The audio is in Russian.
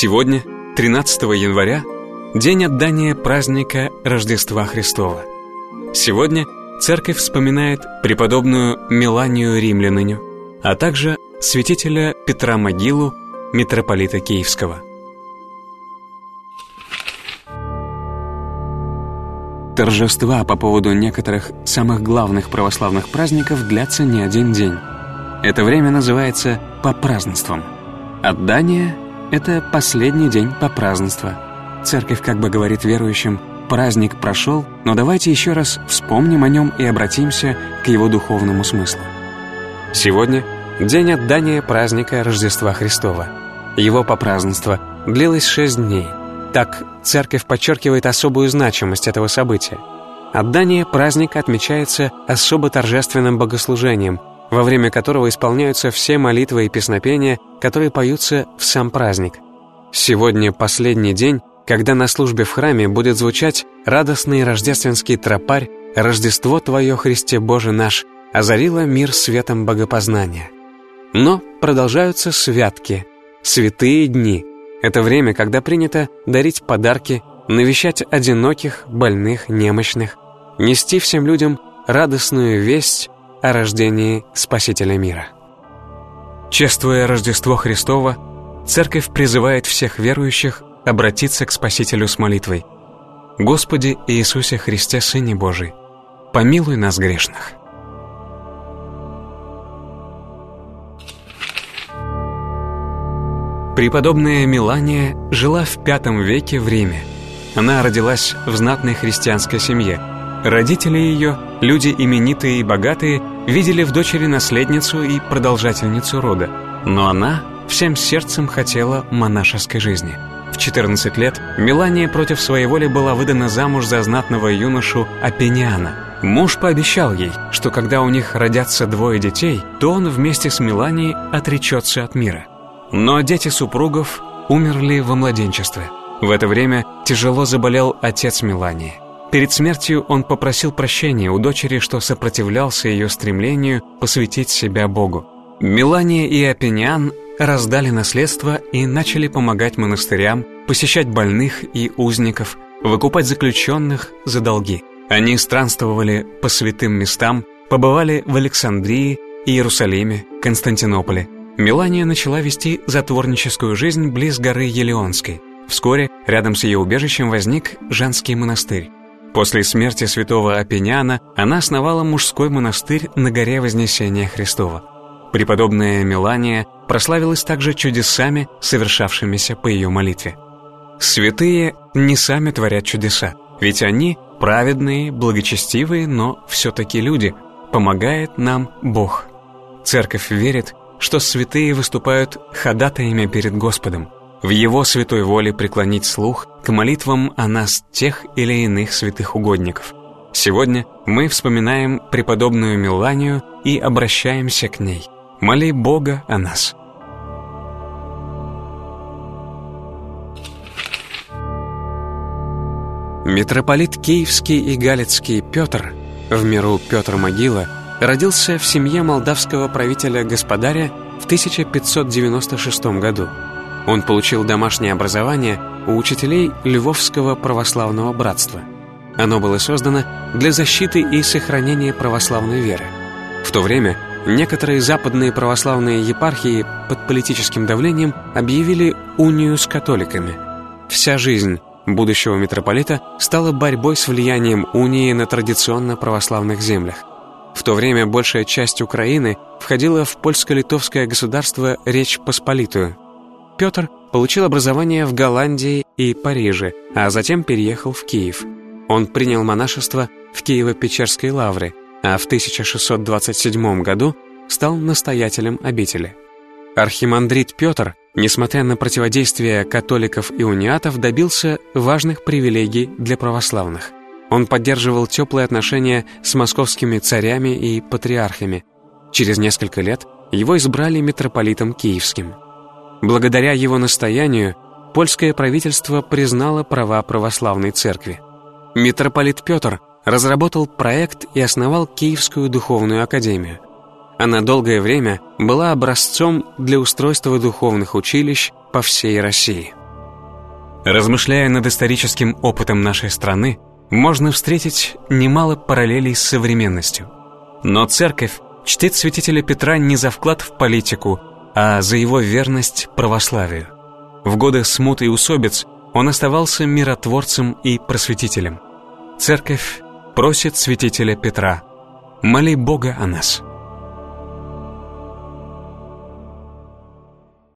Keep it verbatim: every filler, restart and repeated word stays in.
Сегодня, тринадцатого января, день отдания праздника Рождества Христова. Сегодня церковь вспоминает преподобную Меланию Римляныню, а также святителя Петра Могилу, митрополита Киевского. Торжества по поводу некоторых самых главных православных праздников длятся не один день. Это время называется попразднством. Отдание — это последний день попразднства. Церковь как бы говорит верующим: праздник прошел, но давайте еще раз вспомним о нем и обратимся к его духовному смыслу. Сегодня день отдания праздника Рождества Христова. Его попразднство длилось шесть дней. Так церковь подчеркивает особую значимость этого события. Отдание праздника отмечается особо торжественным богослужением, во время которого исполняются все молитвы и песнопения, которые поются в сам праздник. Сегодня последний день, когда на службе в храме будет звучать радостный рождественский тропарь «Рождество Твое, Христе Боже наш, озарило мир светом богопознания». Но продолжаются святки, святые дни. Это время, когда принято дарить подарки, навещать одиноких, больных, немощных, нести всем людям радостную весть о рождении Спасителя мира. Чествуя Рождество Христово, Церковь призывает всех верующих обратиться к Спасителю с молитвой: «Господи Иисусе Христе, Сыне Божий, помилуй нас грешных». Преподобная Мелания жила в пятом веке в Риме. Она родилась в знатной христианской семье. Родители ее, люди именитые и богатые, видели в дочери наследницу и продолжательницу рода. Но она всем сердцем хотела монашеской жизни. В четырнадцать лет Мелания против своей воли была выдана замуж за знатного юношу Апениана. Муж пообещал ей, что когда у них родятся двое детей, то он вместе с Меланией отречется от мира. Но дети супругов умерли во младенчестве. В это время тяжело заболел отец Мелании. Перед смертью он попросил прощения у дочери, что сопротивлялся ее стремлению посвятить себя Богу. Мелания и Апениан раздали наследство и начали помогать монастырям, посещать больных и узников, выкупать заключенных за долги. Они странствовали по святым местам, побывали в Александрии, Иерусалиме, Константинополе. Мелания начала вести затворническую жизнь близ горы Елеонской. Вскоре рядом с ее убежищем возник женский монастырь. После смерти святого Апениана она основала мужской монастырь на горе Вознесения Христова. Преподобная Мелания прославилась также чудесами, совершавшимися по ее молитве. Святые не сами творят чудеса, ведь они праведные, благочестивые, но все-таки люди. Помогает нам Бог. Церковь верит, что святые выступают ходатаями перед Господом, в Его святой воле преклонить слух к молитвам о нас тех или иных святых угодников. Сегодня мы вспоминаем преподобную Меланию и обращаемся к ней. Моли Бога о нас. Митрополит Киевский и Галицкий Петр, в миру Петр Могила, родился в семье молдавского правителя-господаря в тысяча пятьсот девяносто шестом году. Он получил домашнее образование у учителей Львовского православного братства. Оно было создано для защиты и сохранения православной веры. В то время некоторые западные православные епархии под политическим давлением объявили унию с католиками. Вся жизнь будущего митрополита стала борьбой с влиянием унии на традиционно православных землях. В то время большая часть Украины входила в польско-литовское государство Речь Посполитую. Петр получил образование в Голландии и Париже, а затем переехал в Киев. Он принял монашество в Киево-Печерской лавре, а в тысяча шестьсот двадцать седьмом году стал настоятелем обители. Архимандрит Петр, несмотря на противодействие католиков и униатов, добился важных привилегий для православных. Он поддерживал теплые отношения с московскими царями и патриархами. Через несколько лет его избрали митрополитом Киевским. Благодаря его настоянию польское правительство признало права православной церкви. Митрополит Петр разработал проект и основал Киевскую духовную академию. Она долгое время была образцом для устройства духовных училищ по всей России. Размышляя над историческим опытом нашей страны, можно встретить немало параллелей с современностью. Но церковь чтит святителя Петра не за вклад в политику, а за его верность православию. В годы смут и усобиц он оставался миротворцем и просветителем. Церковь просит святителя Петра: моли Бога о нас.